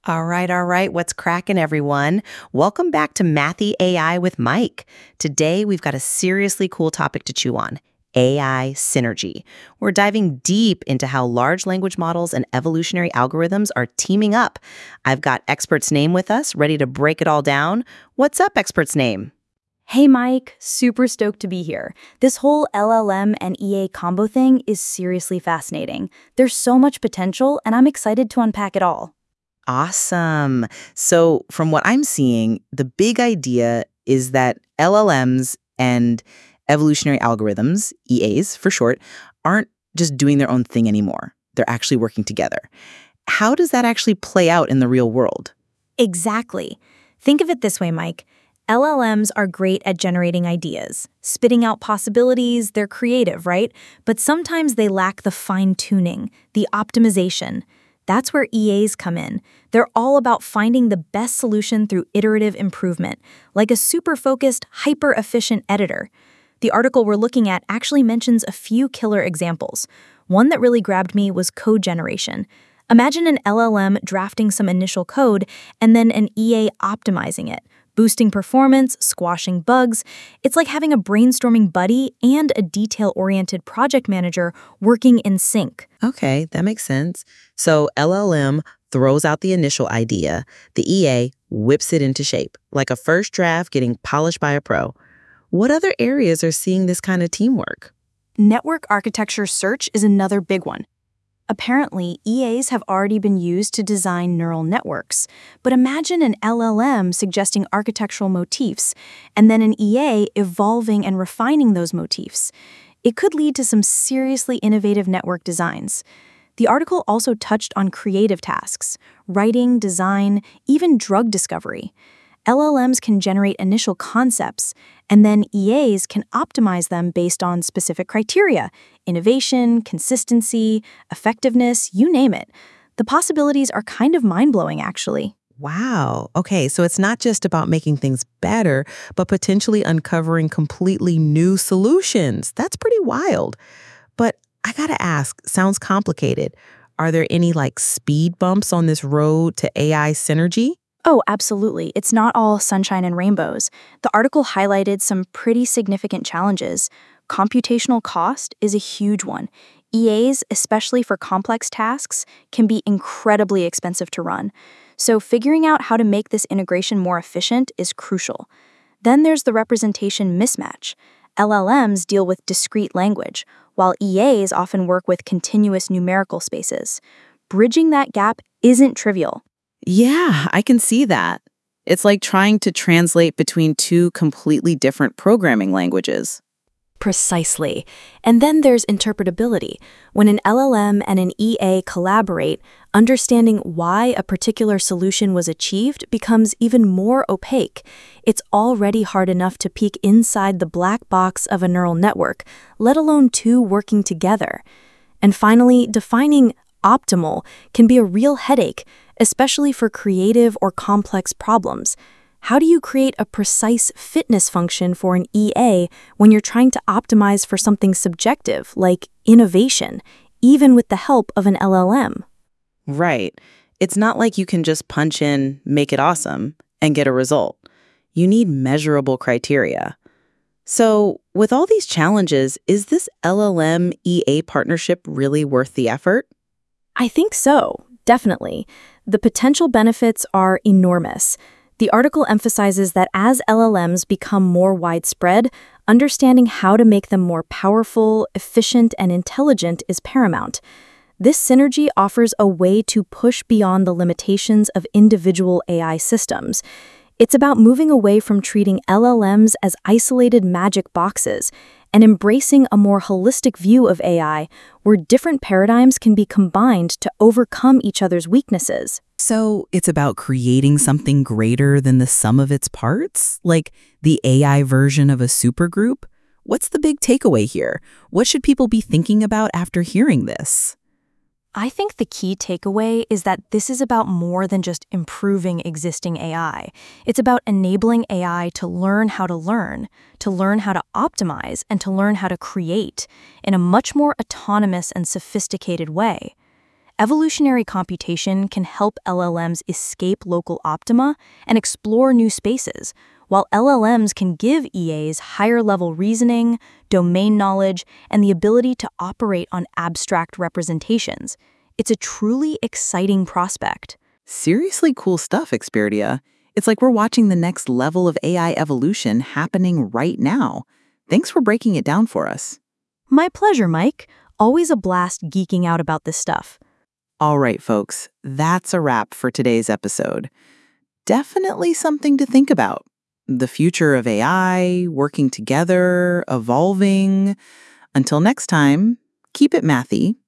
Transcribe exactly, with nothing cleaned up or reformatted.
All right, all right. What's cracking, everyone? Welcome back to Mathy A I with Mike. Today, we've got a seriously cool topic to chew on: A I synergy. We're diving deep into how large language models and evolutionary algorithms are teaming up. I've got Expert's Name with us, ready to break it all down. What's up, Expert's Name? Hey Mike, super stoked to be here. This whole L L M and E A combo thing is seriously fascinating. There's so much potential, and I'm excited to unpack it all. Awesome. So, from what I'm seeing, the big idea is that L L Ms and evolutionary algorithms, E As for short, aren't just doing their own thing anymore. They're actually working together. How does that actually play out in the real world? Exactly. Think of it this way, Mike. L L Ms are great at generating ideas, spitting out possibilities, they're creative, right? But sometimes they lack the fine-tuning, the optimization. That's where E As come in. They're all about finding the best solution through iterative improvement, like a super-focused, hyper-efficient editor. The article we're looking at actually mentions a few killer examples. One that really grabbed me was code generation. Imagine an L L M drafting some initial code and then an E A optimizing it, boosting performance, squashing bugs. It's like having a brainstorming buddy and a detail-oriented project manager working in sync. Okay, that makes sense. So L L M throws out the initial idea, the E A whips it into shape, like a first draft getting polished by a pro. What other areas are seeing this kind of teamwork? Network architecture search is another big one. Apparently, E As have already been used to design neural networks. But imagine an L L M suggesting architectural motifs, and then an E A evolving and refining those motifs. It could lead to some seriously innovative network designs. The article also touched on creative tasks: writing, design, even drug discovery. L L Ms can generate initial concepts, and then E As can optimize them based on specific criteria: innovation, consistency, effectiveness, you name it. The possibilities are kind of mind-blowing, actually. Wow. Okay, so it's not just about making things better, but potentially uncovering completely new solutions. That's pretty wild. But I gotta ask, sounds complicated. Are there any like speed bumps on this road to A I synergy? Oh, absolutely. It's not all sunshine and rainbows. The article highlighted some pretty significant challenges. Computational cost is a huge one. E As, especially for complex tasks, can be incredibly expensive to run. So figuring out how to make this integration more efficient is crucial. Then there's the representation mismatch. L L Ms deal with discrete language, while E As often work with continuous numerical spaces. Bridging that gap isn't trivial. Yeah, I can see that. It's like trying to translate between two completely different programming languages. Precisely. And then there's interpretability. When an L L M and an E A collaborate, understanding why a particular solution was achieved becomes even more opaque. It's already hard enough to peek inside the black box of a neural network, let alone two working together. And finally, defining optimal can be a real headache, especially for creative or complex problems. How do you create a precise fitness function for an E A when you're trying to optimize for something subjective, like innovation, even with the help of an L L M? Right. It's not like you can just punch in, make it awesome, and get a result. You need measurable criteria. So, with all these challenges, is this L L M E A partnership really worth the effort? I think so, definitely. The potential benefits are enormous. The article emphasizes that as L L Ms become more widespread, understanding how to make them more powerful, efficient, and intelligent is paramount. This synergy offers a way to push beyond the limitations of individual A I systems. It's about moving away from treating L L Ms as isolated magic boxes and embracing a more holistic view of A I, where different paradigms can be combined to overcome each other's weaknesses. So it's about creating something greater than the sum of its parts? Like the A I version of a supergroup? What's the big takeaway here? What should people be thinking about after hearing this? I think the key takeaway is that this is about more than just improving existing A I. It's about enabling A I to learn how to learn, to learn how to optimize, and to learn how to create in a much more autonomous and sophisticated way. Evolutionary computation can help L L Ms escape local optima and explore new spaces, while L L Ms can give E As higher-level reasoning, domain knowledge, and the ability to operate on abstract representations. It's a truly exciting prospect. Seriously cool stuff, Expertia. It's like we're watching the next level of A I evolution happening right now. Thanks for breaking it down for us. My pleasure, Mike. Always a blast geeking out about this stuff. All right, folks, that's a wrap for today's episode. Definitely something to think about. The future of A I, working together, evolving. Until next time, keep it mathy